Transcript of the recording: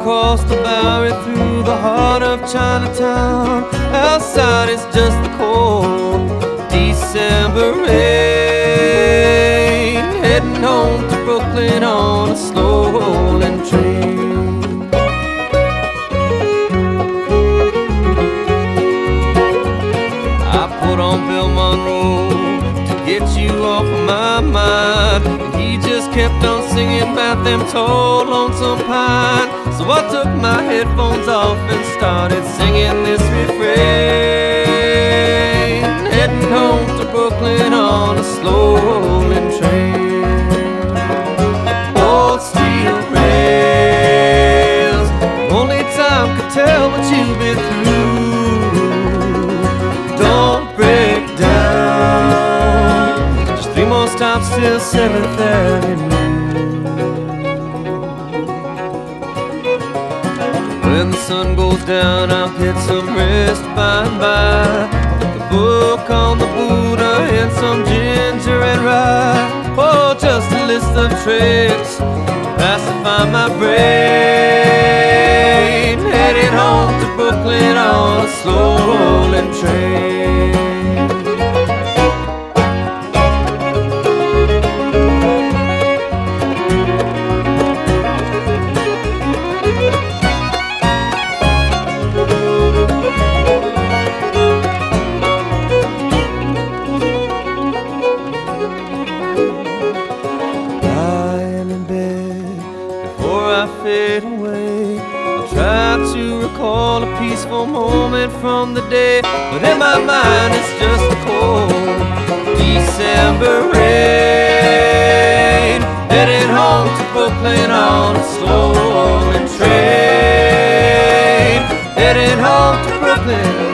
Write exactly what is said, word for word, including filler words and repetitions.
across the Bowery through the heart of Chinatown. Outside it's just the cold December rain, heading home to Brooklyn on a slow rolling train. I put on Bill Monroe to get you off of my mind, and he just kept on singing about them tall lonesome pine. So I took my headphones off and started singing this refrain, heading home to Brooklyn on a slow rolling train. Old steel rails, only time could tell what you've been through. Don't break down, just three more stops till seventh Avenue. When the sun goes down, I'll get some rest by and by, a book on the Buddha and some ginger and rye. Oh, just a list of tricks to pacify my brain, headed home to Brooklyn on a slow rolling train. Fade away, I'll try to recall a peaceful moment from the day, but in my mind it's just a cold December rain, headed home to Brooklyn on a slow rolling train, headed home to Brooklyn